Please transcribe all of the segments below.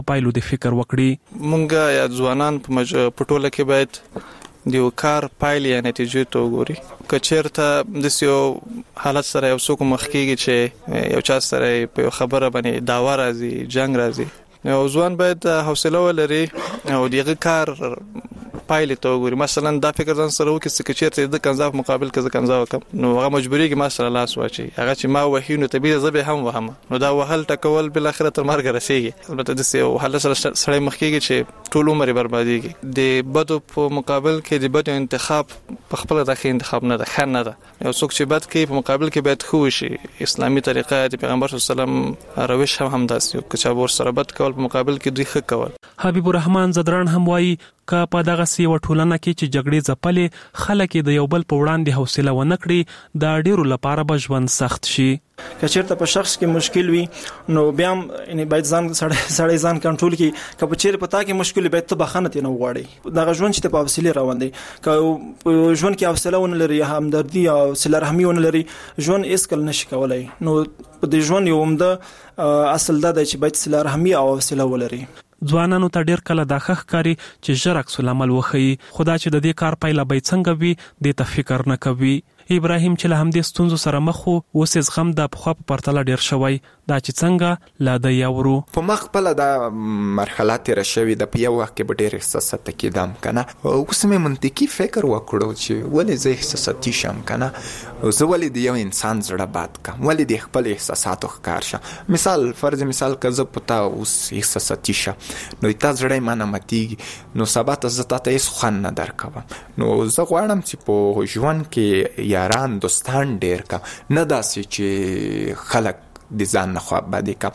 پایلو د فکر وکړي. مونږ یا ځوانان په ټوله کې باید د یو کار پایلې یا نتیجې ته وګوري. که چېرته داسې یو حالت سره یو څوک مخ کېږي چې یو چا سره په یو خبره باندې دعوا راځي، جنګ راځي، نو ځوان باید حوصله ولري او دغه کار پایلې ته وګوري. مثلا دا فکر ځان سره وکړي چې چېرته د کنځاو مقابل کې کنځاو وکم، نو هغه مجبورېږي ما سره لاس واچي، هغه چې ما وهي نو طبیعي زه به هم وهم، نو دا وهل ټکول بل اخر تر مرګ رسېږي. البته داسې یو حالت سره سړی مخ کېږي چې ټول عمر بربادېږي. د بدو په مقابل کې د بدو انتخاب په خپل دغه انتخاب نه ده، ښه نه ده. یو څوک چې بد کوي په مقابل کې باید ښه وشي. اسلامي طریقه د پیغمبر صلی الله علیه وسلم روش هم همداسې یو، که چا ور سره بد کول په مقابل کې دوی ښه کول. حبیب الرحمن زدران هم وایي که په دغه سی و ټولنه کې چې جګړې ځپلې خلک د یو بل په وړاندې حوصله ونه کړي، دا ډیرو لپاره به ژوند سخت شي. که چېرته په شخص کې مشکل وي نو بیا هم یعنې باید سړی ځان کنټرول کړي. که په چېرې په تا کې مشکل وي باید ته بخښنه ترې نه وغواړې. دغه ژوند چې ته په حوصلې روان دی، که په ژوند کې حوصله ونه لري، همدردي او صله رحمي ونه لري، ژوند هېڅکله نشي کولی. نو په دې ژوند یو عمده اصل دا دی چې باید صله رحمي او حوصله ولري. ځوانانو ته ډیر کله دا ښه ښکاري چې ژر عکس العمل وښیي، خو دا چې د دې کار پایله به څنګه وي دې ته فکر نه کوي. ابراهیم چې له همدې ستونزو سره مخ و، اوس یې زغم د پخوا په پرتله ډیر شوی. دا چې څنګه لا د یورو په مخ خپله دا مرحله تېره شوې ده، په یو وخت کې به ډېر احساساتي کېدم که نه. اوس مې منطقي فکر وکړو چې ولې زه احساساتي شم که نه، زه ولې د یو انسان زړه باد کړم، ولې د خپل احساساتو ښکار شم. مثال فرض مثال که زه په تا اوس احساساتي شم نو تا زړه یې ما نه ماتېږي، نو سبا ته زه تا ته هېڅ خوند نه درکوم. نو زه غواړم چې په ژوند کې یاران دوستان ډېر کړم، نه داسې چې خلک د ځان نه خوا بدې کړم.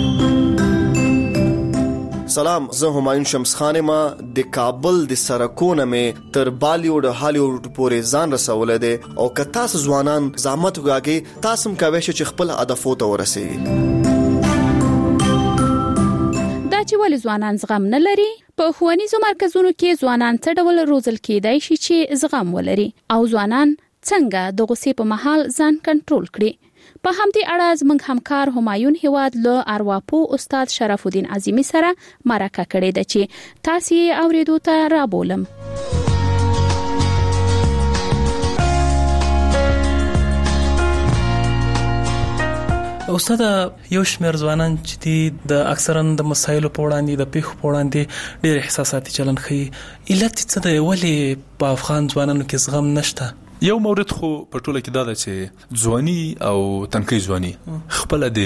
سلام، زه همایون شمس خان ما د کابل د سرکونه مې تر بالیوډ هالیوډ پورې ځان رسولی دی، او که تاسو ځوانان زحمت وکاږئ تاسو هم کولی شئ چې خپل هدفو ته ورسیږئ. دا چې ولې ځوانان زغم نه لري؟ په ښوونیزو مرکزونو کې ځوانان څه ډول روزل کېدای شي چې زغم ولري، او ځوانان څنګه د غوسې په مهال ځان کنټرول کړي؟ په همدې اړه زموږ همکار همایون هیواد له ارواپو استاد شرف الدین عظیمی سره مرکه کړې ده چې تاسو یې اوریدو ته رابولم. استاد، یو شمېر ځوانان چې دي د اکثرا د مسایلو په وړاندې د پیښو په وړاندې ډېر احساساتي چلند ښیي. علت څه دی؟ ولې په افغان ځوانانو کې زغم نشته؟ یو مورد خو په ټوله کې دا ده چې ځواني او تنکۍ ځواني خپله د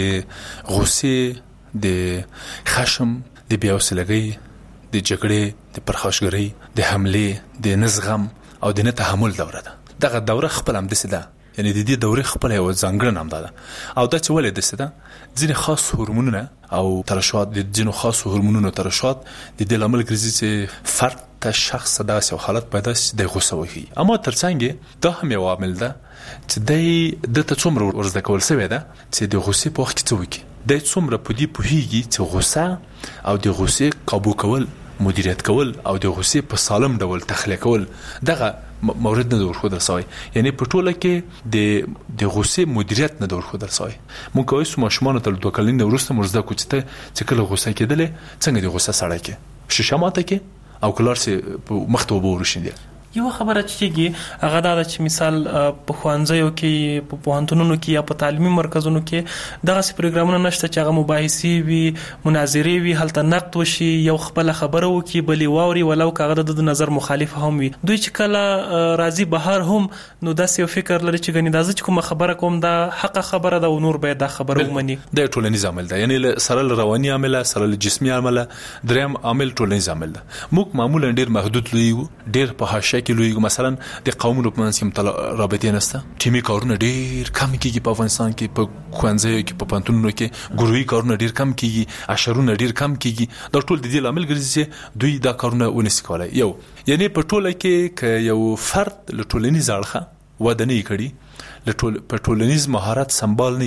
غوسې، د خشم، د بېحوصلګۍ، د جګړې، د پرخاشګرۍ، د حملې، د نه زغم او د نه تحمل دوره ده. دغه دوره خپله همداسې ده، یعنی د دې دورې خپله یوه ځانګړنه همدا ده. او دا چې ولې داسې ده، ځینې خاص هورمونونه او ترشحات، د ځینو خاصو هورمونونو ترشحات د دې لامل ګرځي چې فرد ته شخص داسې یو حالت پیدا شي د غوسه وښیي. اما ترڅنګ دا هم یو عامل ده چې د ته څومره ورزده کول شوی ده چې د غوسې په وخت کې څه وکړي. دی څومره په دې پوهېږي چې غوسه او د غوسې قابو کول، مدیریت کول او د غوسې په سالم ډول تخلیه کول دغه مورد نه ورښودل سوی. یعنی په ټوله کې د غوسې مدیریت نه ورښودل سوی. موږ کولی شو ماشومانو ته له 2 کلنۍ وروسته موږ زده کړو چې کله غوسه کېدلې څنګه د غوسه سړی کې شیشه ماته کې او کلار سي مخ ته وبو ورشيندي. یو خبره چې هغه دا چې مثال په خوانځیو کې، په پوهنتونونو کې یا په تعلیمي مرکزونو کې دغه سي پروګرامونه نشته چې هغه مباحثې وي، مناظرې وي، هلته نقد وشي، یو خپل خبره وکي، بلې واوري، ولو کاغه د نظر مخالف هم وي. دوی چې کله راضي بهر هم نو داسې یو فکر لري چې غني دازه چې کومه خبره کوم دا حق خبره ده او نور باید دا خبره ومني. د ټولنیز عامل ده، یعنی سره رواني عامل، سره جسمي عامل، دریم عامل ټولنیز عامل ده. موږ معمولا ډیر محدود لوي، ډیر په حاشیه کې لوي. مثلا د قومونو په منځ کې رابطې نشته، ټیمي کارونه ډیر کم کیږي په افغانستان کې، په ښوونځیو کې، په پوهنتونونو کې ګروهي کارونه ډیر کم کیږي، عشرونه ډیر کم کیږي. دا ټول د دې لامل ګرځي چې دوی دا کارونه ونسي کولای. یو یعنی په ټوله کې که یو فرد له ټولنیز اړخه وده نه کړي، په ټولنیز مهارت سمبال نه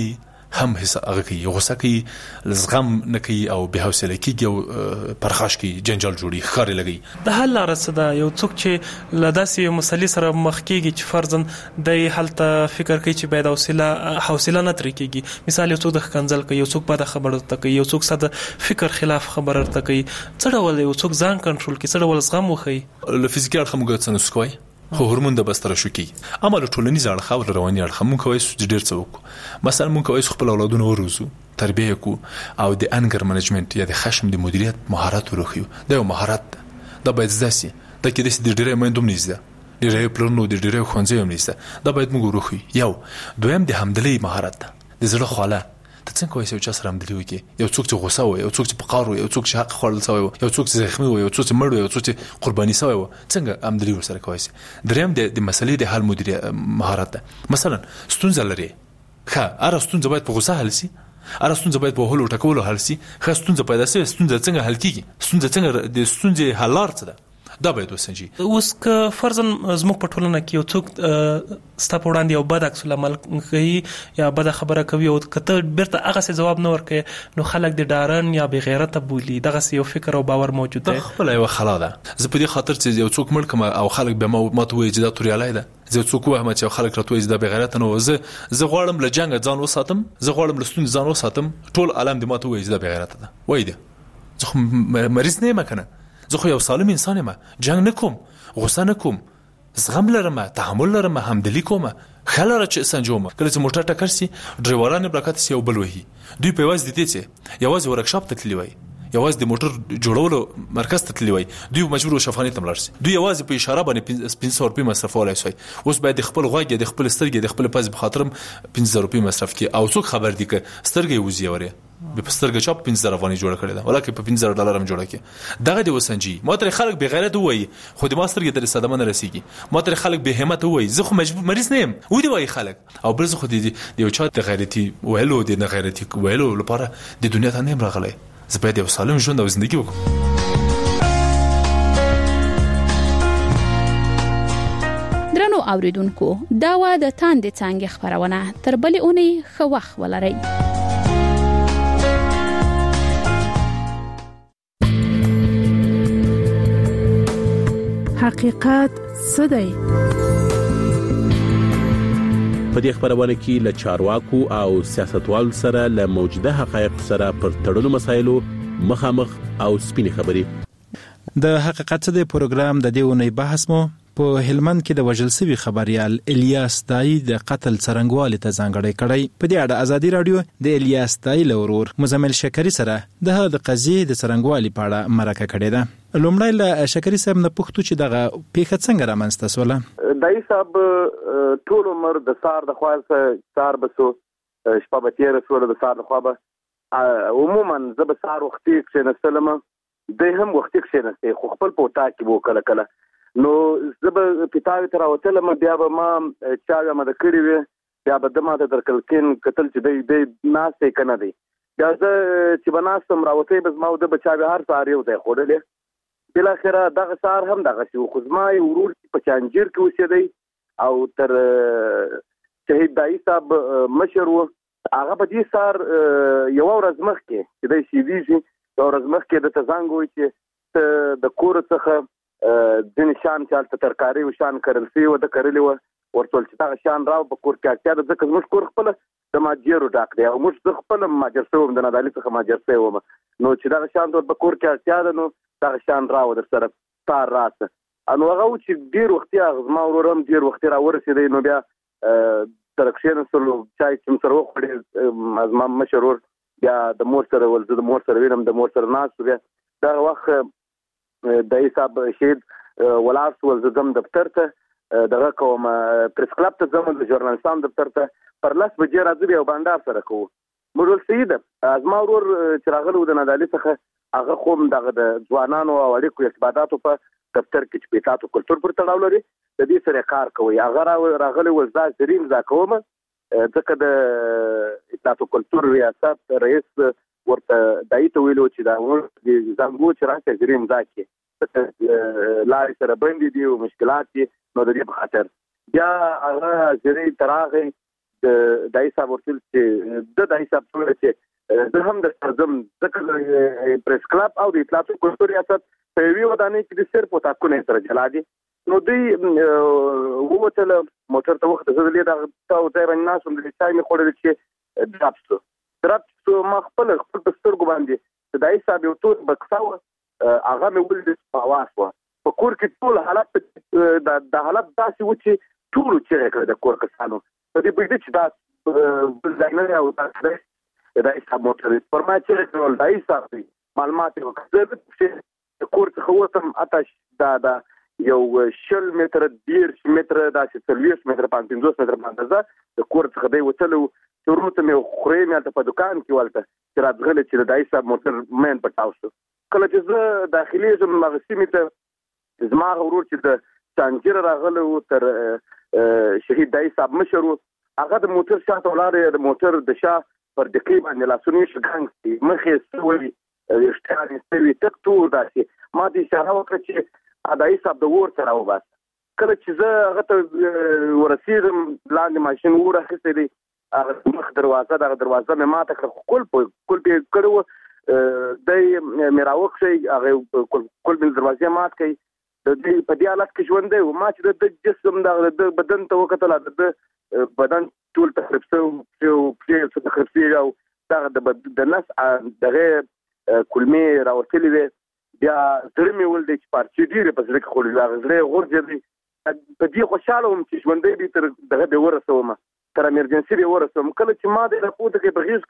هم هغه کوي غوسه کوي زغم نه کوي او به حوصله کیږي او پرخاش کوي جنجال جوړي ښکارې لګي. د حل لاره څه ده؟ یو څوک چې له داسې مسلې سره مخ کیږي چې فرضاً د هلته فکر کوي چې باید حوصله نه ترې کیږي، مثال یو څوک د ښکنځل کوي، یو څوک بده خبره ورته کوي، یو څوک ساده فکر خلاف خبره ورته کوي، څه ډول یو څوک ځان کنټرول کوي، څه ډول زغم وښيي؟ له فزیکي اړخه موږ څه نسو کوی خو هورمون د بستر شو کی اما له ټولنیز اړخ او رواني اړخ موږ کوی چې ډیر څه وکړو. مثلا موږ کوی خپل اولادونه وروزو، تربیه کو او د انګر منیجمنت یا د خشم د مدیریت مهارت ورخیو. دا یو مهارت ده، دا باید زده سي. دا کې د ډیره مېندوم نيزده ډیره پلانو د ډیره خوانځي هم نيزده، دا باید موږ ورخیو. یو دویم د حمدلې مهارت ده، د زړه خاله ته څنګه کوی چې چا سره حمدلې وکي، یو څوک چې غوسه وي، یو څوک چې په قهر وي، یو څوک چې حق خوړل شوی وي، یو څوک چې زخمی وي، یو څوک چې مړ وي، یو څوک چې قرباني شوی وي، څنګه حمدلې ورسره کوی شي. دریم د مسلې د حل مدیریت مهارت ده. مثلا ستونزه لري، ښه اره ستونزه باید په غوسه حل شي، اره ستونزه باید په هلو ټکولو حل شي. ښه ستونزه پیدا شي، ستونزه څنګه حل کیږي، ستونزه څنګه د ستونزې حل لار څه ده، دا باید وسنجي. اوس که فرضاً زموږ په ټولنه کې یو څوک ستا په وړاندې یو بد عکس العمل کوي یا بده خبره کوي او کته بیرته هغه څه جواب نه ورکړي نو خلک د ډارن یا بې غیرته بولي. دغه یو فکر او باور موجود دی. خپل یو خلا ده. زه په دې خاطر چې یو څوک مړ کما او خلک به ما ته وایي چې دا توریالای ده، زه څوک وایم چې خلک راته وایي چې دا بې غیرته نه، زه غواړم له جنگ ځان وساتم، زه غواړم له ستونزې ځان وساتم، ټول عالم دې ما ته وایي چې دا بې غیرته ده. وایي ده زه خو مریض نه یم کنه، زه خو یو سالم انسان یم، جنگ نکوم، غوسه نکوم، زغم لرم، تحمل لرم، همدلی کوم، خلاره چې سنجوم. کله چې موټر ټکر سي ډرایوران برکت سي او بل وهي، دوی په واز دي چې یوازې ورکشاپ ته تللی وای، یوازې د موټر جوړولو مرکز ته تللی وای، دوی مجبور شفافانه تملار سي، دوی یوازې په اشاره باندې 500 روپۍ مصرفولای شي. اوس باید خپل غوږ د خپل سترګې د خپل پز بخاطرم 500 روپۍ مصرف کی او څوک خبر دي ک سترګې وزي وره به پسترګه چاپ 15 افغاني جوړ کړی دا ولکه په 15 ډالر هم جوړه کی. دغه دی وسنجي ما تر خلک به غیرت وای، خو د ماسترګه تر صدمه نه رسیږي. ما تر خلک به همت وای، زه خو مجبور مریض نه یم و دی وای خلک او بل زه خو دی یو چا د غیرتی ویلو د نه غیرتی ویلو لپاره د دنیا ته نه راغلی. زه باید یو سالم ژوند او ژوندۍ وکړم. درنو اوریدونکو، دا و د تاندې څنګه خبرونه تر بلې اونۍ ښه وخت ولرئ. حقیقت څه دی؟ په دې خبرونه کې له چارواکو او سیاستوالو سره له موجوده حقایق سره پر تړلو مسایلو مخامخ او سپینې خبرې. د حقیقت څه دی پروګرام د دې اونۍ بحث مو په هلمند کې د وژل شوي خبريال الیاس دای د قتل څرنګوالي ته ځانګړی کړی. په دې اړه ازادي رادیو د الیاس دای لورور مزمل شکری سره د قضیې د څرنګوالي په اړه مرکه کړې ده. لومړی له شکری صاحب نه پوښتو چې دغه پیښه څنګه رامنځته شوله؟ دای صاحب ټول عمر د سار د خواص سار بسو شپه به تیر سره د سار د خوا به عموما زه به سار وختي کښېنستلم، دی هم وختي کښېنستی خو خپل په اطاق کې به کله کله نو زه به پیتاوي ته راوتلم، بیا به ما چاوې مده کړې وې، بیا به ده ما ته در کلکین کتل چې دی ناست دی که نه دی. بیا زه چې به ناستم راوتی به زما ده به چاوې هر سهار یو ځای خوړلې. بالاخره دغه سهار هم دغسې و، خو زما یو ورور په چانجیر کې اوسېدی او تر شهید دایي صاحب مشر و، هغه په دې سهار یوه ورځ مخکې چې دی شهیدېږي یوه ورځ مخکې ده ته زنګ ووایي چې ته د کور څخه ځینې شیان چې هلته ترکاري و شیان کرل شوي وه، ده کرلي وه، ورته ویل چې دغه شیان راوړه په کور کې اړتیا ده، ځکه زموږ کور خپله د ماجیرو ډک دی او موږ زه خپله ماجر شوی وم، د نادالي څخه ماجر شوی وم، نو چې دغه شیان ته په کور کې اړتیا ده نو دغه شیان راوړه در سره سهار راسه. نو هغه و چې ډېر وختي هغه زما ورور هم ډېر وختي راورسېدی، نو بیا سره کښېنستلو، چای چې م سره وخوړې، زما مشر ورور بیا د مور سره ول، زه د مور سره وینم، د مور سره ناست و. بیا دغه وخت دایي صاحب شهید ولاړ شول، زه ځم دفتر ته دغه کوم پریس کلب ته ځم د ژورنالستان دفتر ته، پر 10 بجې راځو بیا یو بانډار سره کوو. موږ ویل صحیح ده. زما ورور چې راغلی و د نادالي څخه هغه خو هم دغه د ځوانانو او اړیکو ارتباطاتو په دفتر کې چې په اطلاعات او کلتور پورې تړاو لري د دې سره کار کوي. هغه راغلی و زه زرین امضا کوم، ځکه د اطلاعات او کلتور ریاست رئیس ورته دایي ته ویلو چې دا زنګو چې راته زرین امضا کړي، لارې سره بندې دي او مشکلات دي، نو د دې په خاطر بیا هغه زری ته راغی، دای صاحب ورته چې د دای صاحب څنګه چې د هم د سرزم ځکه پریس کلب او د اطلاعاتو کلتور ریاست په یوې ودانۍ کې د صرف وتاکونه سره جلا دي نو دوی ووتل موټر ته وخت زدلې دا تاو ځای باندې ناسم د چای می خوړل چې درپسو ما خپل سترګو باندې دای صاحب یو ټول بکساوه هغه مې ولید په واس و په کور کې ټول حالت د حالت داسې و چې ټول چې کړه د کور کسانو په دې بده چې دا ځای او دا دای صاحب موټر پر ما چې ټول دای صاحب معلومات وکړه چې کور څخه وتم آتش دا یو 10 متر 20 متر داسې 30 متر 50 متر باندې د کور څخه دی وتلو شروع مې خورې مې په دکان کې ولته چې راځغله چې دای صاحب موټر مین پټاو شو کله چې زه داخلي زم مغسیمه ته زما ورور چې د څنګه راغله تر شهید دای صاحب مشرو هغه د موټر شاته ولاړ د موټر د شا پر دقیق باندې لاسونی شګنګ مخې سوي اشتهاري سوي تک تور داسې ما دې اشاره وکړه چې دای صاحب د ور سره وباس کله چې زه هغه ته ورسېدم لاندې ماشين ورخصې دي هغه مخ دروازه مې ماته کړ کول په کړو دای مې راوخی هغه کول په دروازه مات کړي د دې په دې حالت کې ژوند دی او ما چې د جسم د بدن ته وکتل د بدن ټول تخریب شو په تخریب شو او د نس دغه کلمې راوتلې وي بیا درمه ول د پارچې ډیره په ځکه خو غزړې غورځي په دې خوشاله وم چې ژوندې به تر دغه به ورسوم تر امرجنسي به ورسوم کله چې ما د راپورته کې بغیز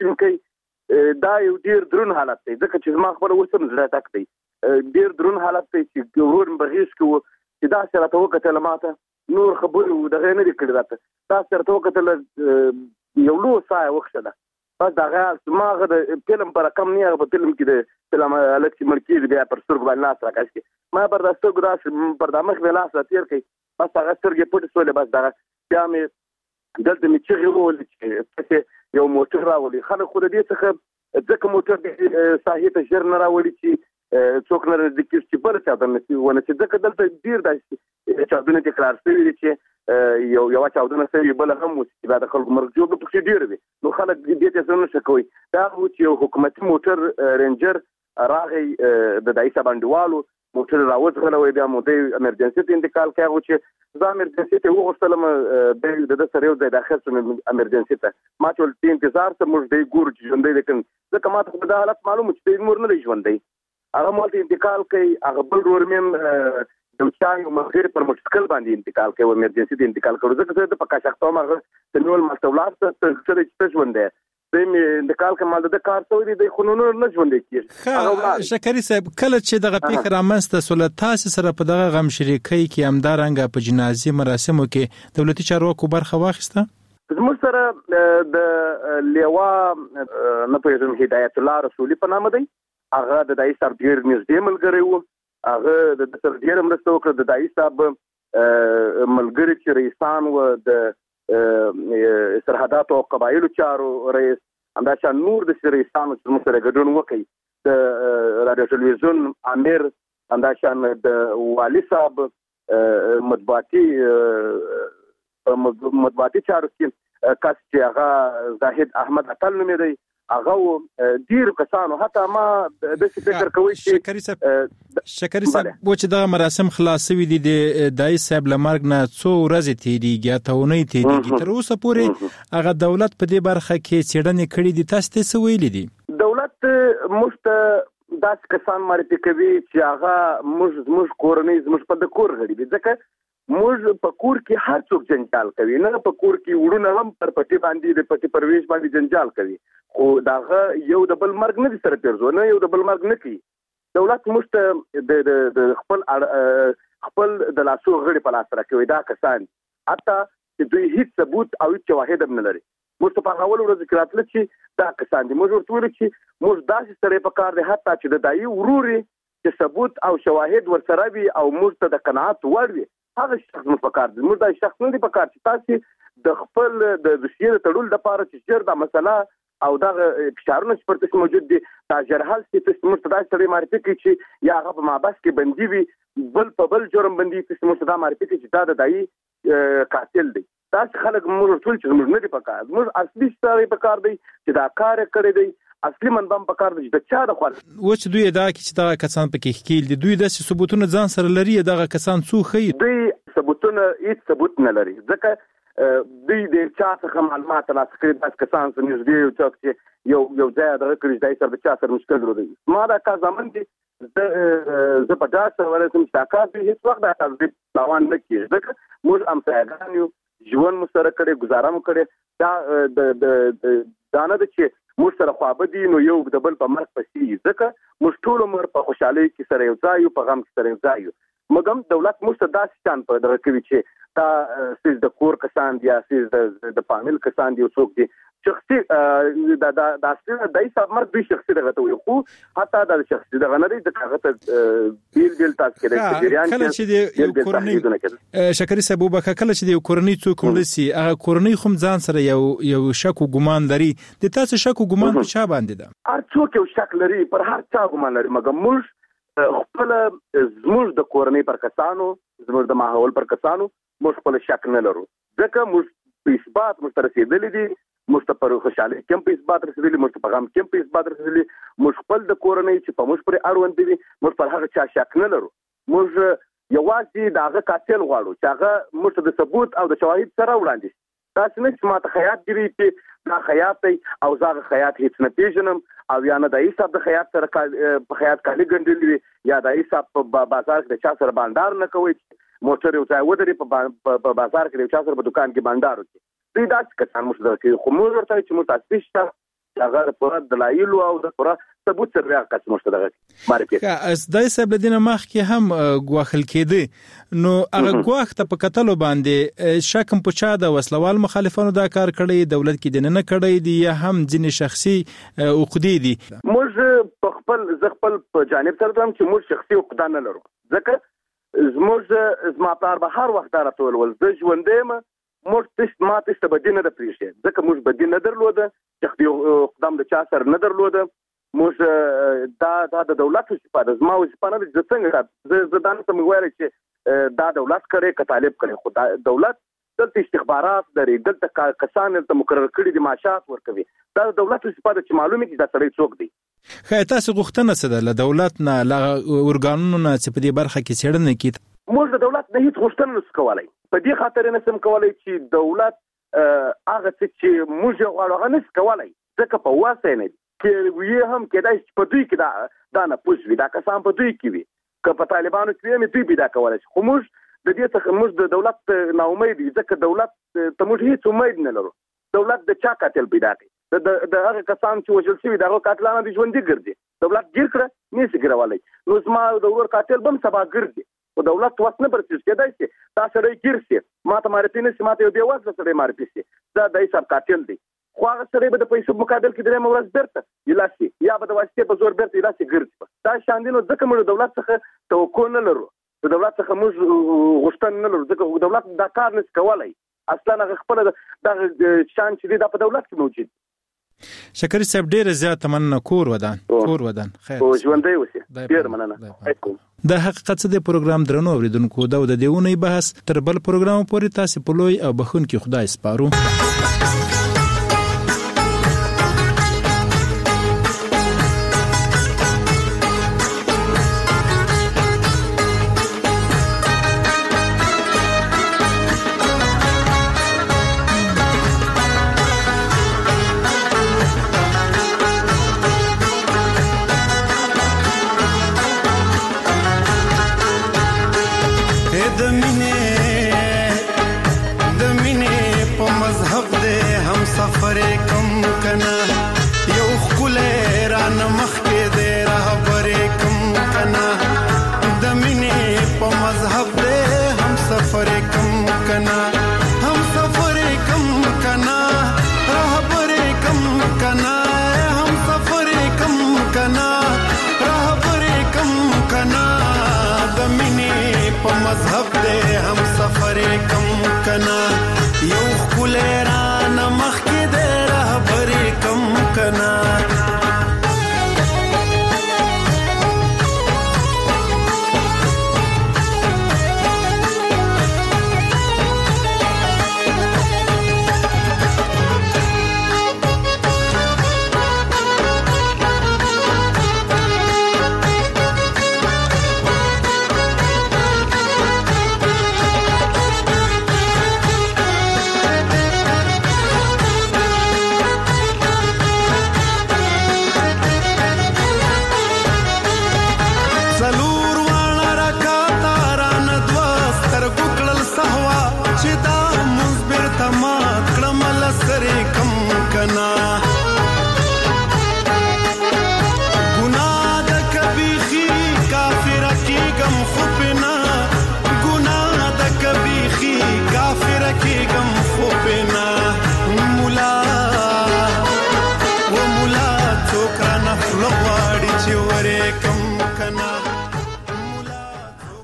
کې دا یو ډیر درون حالت دی ځکه چې ما خپل ورسم زړه تک دی ډیر درون حالت دی چې ورور بغیز کې چې دا سره ته وکړه ماته نور خبرو دغه نه کړی راته دا سره ته وکړه یو لو سای وخته بس دغه ما د فلم پر کم نه په فلم کې د فلم الکتي مرکز بیا پر سترګ باندې لاس راکاشي ما پر د سترګ راس پر د مخ لاس راتیر کوي بس هغه سترګې پټ سولې بس دغه بیا مې دلته مې چې غوول چې یو موټر راولي خلک خو دې څخه ځکه موټر د ساحې ته ژر نه راولي چې څوک نه د کیس چې بل څه د نسی ونه چې ځکه دلته ډیر داسې چاودنه تکرار شوی دي چې یو چاودنه شوی بل هم چې د خلکو مرګ جوړ پکې ډیر وي نو خلک دې ته څه نه شکوي دا و چې یو حکومتي موټر رینجر راغی د دای صاحب انډوالو موټر راوځغلوي بیا مو د امرجنسي ته انتقال کاوه چې زه امرجنسي ته وغوښتلم د سره یو ځای داخل شوم امرجنسي ته ما ټول انتظار ته موږ د ګور ژوندې لیکن ځکه ما ته د حالت معلوم چې د مور نه ژوندې هغه مو ته انتقال کوي هغه بل ورمن د چای او مغیر پر مشکل باندې انتقال کوي امرجنسي ته انتقال کړو ځکه چې په کاشختو مغه د نول مستولات ته سره چې ژوندې د انتقال کمال د کار سوې د قانونونو نه ژوندې کیږي شکري صاحب کله چې دغه فکر امنسته سولتاس سره په دغه غم شریکي کې امدارنګ په جنازي مراسمو کې دولتي چارواکو برخه واخیسته زموږ سره د لیوا نه پېژن هدایت الله رسولي په نامه دی هغه د دای صاحب ډیر نږدې ملګری وو هغه د سر ډیر مرسته وکړه د دای صاحب ملګری چې رئیسان و د سرحدات او قبایلو چارو رئیس همداشان نور د رئیسانو چې موږ سره ګډون وکړي د رادیو ټلویزیون امیر همداشان د والي صاحب مطبوعاتي چارو کې کس چې هغه زاهد احمد اتل نومې دی هغه ډیر کسانو حتی ما د فکر کوي چې شکري صاحب و چې دا مراسم خلاصوي دي د دای صاحب لمرګ نه څو ورځې تیریږي ته ونی تیریږي تر اوسه پورې هغه دولت په دې برخه کې څېړنې کړې دي تاسو ته څه ویلي دي دولت مست داس کسان معرفي کوي چې هغه موږ کورنۍ زموږ په د کور غړي دي ځکه موږ په کور کې هر څوک جنجال کوي نه په کور کې وړونه هم پر پټي باندې د پټي پرويش باندې جنجال کوي خو داغه یو د بل مرګ نه سره پیرزو نه یو د بل مرګ نه کوي دولت مشت د خپل د لاسو غړي په لاس راکوي دا کسان حتی چې دوی هیڅ ثبوت او هیڅ شواهد هم نه لري موږ په هغه ورځ کې راتل چې دا کسان دي موږ ورته ویل چې موږ داسې سره په کار دي حتی چې د دای وروري چې ثبوت او شواهد ورسره وي او موږ ته د قناعت وړ وي هغه شخص مو په کار دي موږ دا شخص نه دي په کار چې تاسو د خپل د دوسیې تړول د لپاره چې چیر دا مسله او دا فشارونه چې پرته موجود دي دا جرحال چې تاسو موږ ته دا ستړي معرفي کوي چې یا هغه په مابس کې بندي وي بل په بل جرم بندي تاسو موږ ته دا معرفي کوي چې دا د دای قاتل دی دا خلک موږ ټول چې موږ نه دي پکار موږ اصلي ستاره پکار دی چې دا کار کړی دی اصلي منبم پکار دی چې چا د خپل چې دوی دا چې دا کسان پکې ښکیل دي دوی د ثبوتونو ځان سره لري دغه کسان څو خي دوی ثبوتونه هیڅ ثبوت نه لري ځکه دوی د چا څخه معلومات ترلاسه کړي د کسان څخه نږدې یو څوک چې یو ځای د کړي دای سره د چا سره مشکل لري ما دا کا ځمن دي زه په تاسو ولې چې تاسو هیڅ وخت دا تاسو پلان نه کیږي ځکه موږ هم څنګه یو ژوند مسره کړي گزاره مو کړي دا د دانه د چې موږ سره خوابدي نو یو د بل په مرګ پسې ځکه موږ ټول عمر په خوشحالي کې سره یو ځای یو په غم کې سره یو ځای یو مګم دولت موږ ته داسې چان په دغه کوي چې دا سیس د کور کسان دي سیس د فامیل کسان دي څوک دي شخصي دا د حساب مرګ دوی شخصي دغه ته وي خو حتی د شخصي دغه نه دی د هغه ته بیل تاسو کې جریان کله چې د یو کورنۍ شکري صاحب وبخه کله چې د یو کورنۍ څوک ولسی هغه کورنۍ خو ځان سره یو شک او ګمان لري د تاسو شک او ګمان په چا باندې ده هر څوک یو شک لري پر هر چا ګمان لري مګر موږ خپل زموږ د کورنۍ پر کسانو زموږ د ماحول پر کسانو موږ خپل شک نه لرو ځکه موږ په اثبات موږ رسیدلې دي موږ په خوشاله کې په اثبات رسیدلې موږ په غم کې په اثبات رسیدلې موږ خپل د کورنۍ چې په موږ پر اړوند دي موږ پر هغه چا شک نه لرو موږ یوازې داغه قاتل غواړو چې هغه موږ د ثبوت او د شواهد سره وړاندې تاسو نه چې ماته خیاط دی چې دا خیاط دی او زاغه خیاط هیڅ نه پیژنم او یا نه د حساب د خیاط سره په خیاط کالي ګندلې یا د حساب په بازار کې چا سره بانډار نه کوي موټر یو ځای ودرې په بازار کې چا سره په دکان کې بانډار وکړي دوی دا کسان موږ درته خو موږ ورته چې موږ تاسو شته هغه پوره دلایل او د پوره ثبوت سره راکړم موږ دغه معرفي اس دای صاحب لدینه مخ کې هم غواخل کېده نو هغه غواخ ته په قتل باندې شکم په چا د وسلوال مخالفانو دا کار کړی دولت کې دنه کړی دی یا هم ځینې شخصي عقدې دي موږ په خپل په جانب سره هم چې موږ شخصي عقده نه لرو ځکه زما پلار به هر وخت راته ول زه ژوندې موږ ماته څه بدینه د پریشه ځکه موږ بدینه درلوده چې قدم د چا سره نه درلوده موږ دا د دولت استفاده زما وسپانه د څنګه زه دانه سم وایي چې دا دولت کوي که طالب کوي خو دولت دلته استخبارات لري دلته کسان ته مقرر کړي دي معاشات ورکوي دا دولت استفاده چې معلومه کې دا سړی څوک دی خو تاسو غوښتنه څه ده له دولت نه له اورګانونو نه چې په دې برخه کې څېړنه کوي موږ د دولت نه هیڅ غوښتنه نشو کولای په دې خاطر نه سم کولای چې دولت هغه چې موږ غواړو هغه نشو کولای ځکه په واسه نه کې وی هم کېدای چې په دوی کې دا نه پوښوي دا کسان په دوی کې وي که په طالبانو کې مې دوی پیدا کولای خو موږ د دې څخه موږ د دولت نا امید دي ځکه دولت ته موږ هیڅ امید نه لرو دولت د چا قاتل پیدا کوي د هغه کسان چې وژل شوي دغه قاتلانو د ژوندۍ ګرځي دولت ګیر کړه نشي ګرولای نو زما د ورور قاتل بم سبا ګرځي او دولت وس نه پرسیږي کېدای شي دا سره ګیر شي ماته معرفي نه شي ماته یو بیوازه سره معرفي شي دا د حساب قاتل دی خو هغه سره به د پیسو مقابل کې درې مورز برته یلاسي یا به د واسطه په زور برته یلاسي ګرځي دا شاندینو ځکه موږ دولت څخه توقع نه لرو د دولت څخه موږ غوښتنه نه لرو ځکه دولت دا کار نشي کولای اصلا هغه خپل د شان چې دا په دولت کې موجود شکر صاحب ډیر زیات تمنا کور ودان خیر او ژوندۍ اوسه ډیر مننه د حقیقت د پروګرام درنو اوریدونکو د دیونی بحث تر بل پروګرام پورې تاسو په لوی او بخون کې خدای سپارو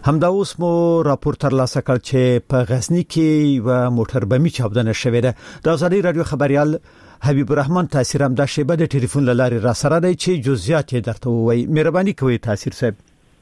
همدا اوس مو راپور ترلاسه کړ چې په غزنی کې و موټر بمي چاودنه شوې ده. د ازادي رادیو خبريال حبیب الرحمن تاثیر هم د شیبه د ټلیفون لاري را سره دی چې جزئیات درته وایي. مهرباني کوئ تاثیر صاحب.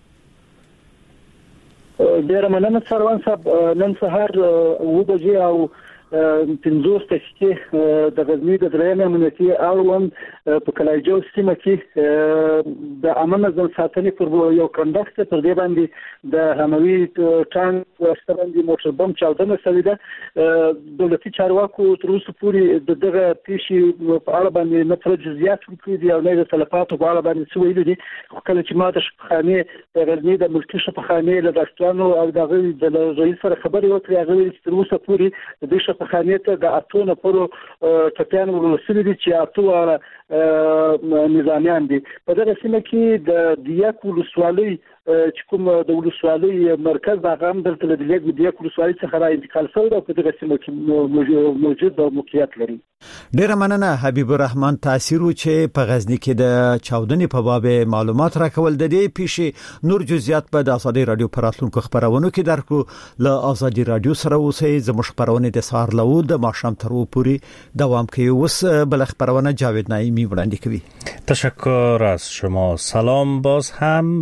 ډیر مننه سروان صاحب. نن سهار 9 بجې او 50 دقیقې د غزنی د درېیمې امنیتي اړوند په کلاجو سیمه کې د امن نظم ساتنې پر یو کندښت پر دې باندې د هموي ټانک واسطه باندې موټر بم چاودنه شوې ده. دولتي چارواکو تر اوسه پورې د دغه پیښې په اړه باندې نه څه جزئیات ورکړي دي او نه د تلفاتو په اړه باندې څه ویلي دي. خو کله چې ما د شفاخانې د غزنی د ملکي شفاخانې له ډاکټرانو او د رئیس سره خبرې وکړې، هغه تر اوسه پورې د دې شفاخانې ته د اتو نفرو ټپيان ورسېدي دي چې اتو نظامیان دي. په دغه سیمه کې د دیاک ولسوالۍ چې کوم د ولسوالۍ مرکز هغه هم دلته د دیاک ولسوالۍ څخه را انتقال شوی او په دغه سیمه کې موجود او موقعیت لري. ډیره مننه حبیب الرحمن تاثیر چې په غزنی کې د چاودنې په باب معلومات راکول. د دې پیښې نور جزئیات په د ازادي رادیو پراتلونکو خبرونو کې درکو. له ازادي رادیو سره اوسئ. زموږ خبرونه د سهار له د ماښام تر پورې دوام کوي. اوس بل خبرونه جاوید نعیمی وړاندې کوي. تشکر از شما. سلام باز هم